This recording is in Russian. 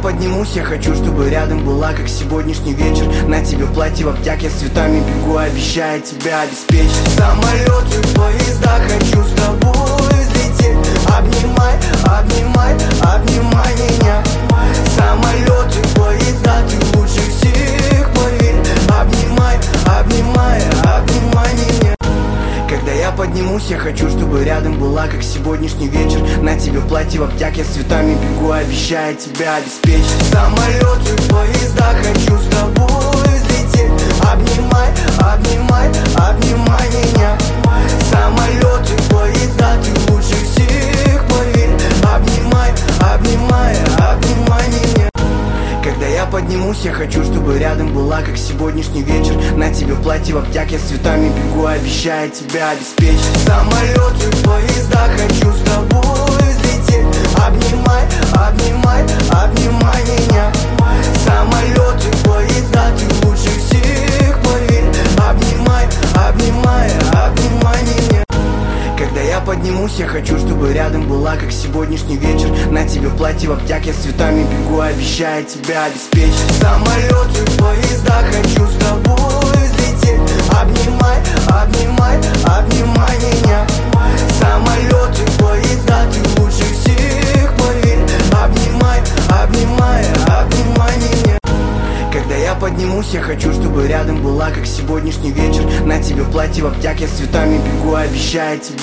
поднимусь, я хочу, чтобы рядом была, как сегодняшний вечер. На тебе платье в обтяге, с цветами бегу, обещаю тебя обеспечить. Самолеты, поезда, хочу с тобой взлететь. Обнимай, обнимай, обнимай меня. Самолеты, поезда, ты лучше всех, поверь. Обнимай, обнимай, обнимай меня. Когда я поднимусь, я хочу, чтобы рядом была, как сегодняшний вечер. На тебе платье в обтяге, с цветами бегу, обещаю тебя обеспечить. Самолеты, поезда, хочу с тобой взлететь. Обнимай, обнимай, обнимай меня. Самолеты, поезда, ты лучше всех, поверь. Обнимай, обнимай, обнимай меня. Когда я поднимусь, я хочу, чтобы рядом была, как сегодняшний вечер. На тебе платье в обтяге, с цветами бегу, обещаю тебя обеспечить. Самолеты, поезда, хочу с тобой взлететь. Обнимай, обнимай, обнимай меня. Самолеты, поезда, ты лучше всех, поверь. Обнимай, обнимай, обнимай меня. Когда я поднимусь, я хочу, чтобы рядом была, как сегодняшний вечер. На тебе платье в обтяге, с цветами бегу, обещаю тебя обеспечить. Самолеты, поезда, хочу с тобой взлететь. Обнимай, обнимай, обнимай меня. Самолеты, поезда, ты лучше всех, поверь. Обнимай, обнимай, обнимай меня. Когда я поднимусь, я хочу, чтобы рядом была, как сегодняшний вечер. На тебе платье в обтяге, с цветами бегу, обещаю тебя